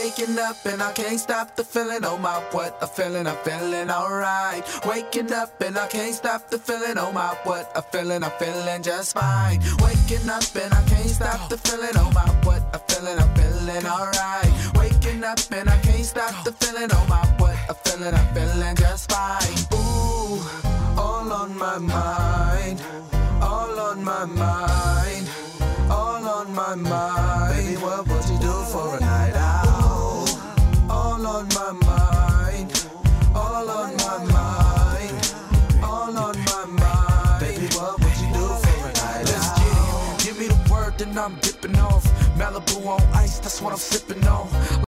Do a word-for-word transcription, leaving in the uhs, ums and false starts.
Waking up and I can't stop the feeling. Oh my, what a feeling, I'm feeling alright. Waking up and I can't stop the feeling. Oh my, what a feeling, I'm feeling just fine. Waking up and I can't stop the feeling. Oh my, what a feeling, I'm feeling alright. Waking up and I can't stop the feeling. Oh my, what a feeling, I'm feeling just fine. Ooh, all on my mind, all on my mind, all on my mind. Baby, what would you do for a night out? All on my mind, all on my mind, all on my mind. Baby, what would you do for a night out? Let's get it. Give me the word, then I'm dipping off. Malibu on ice, that's what I'm sipping on.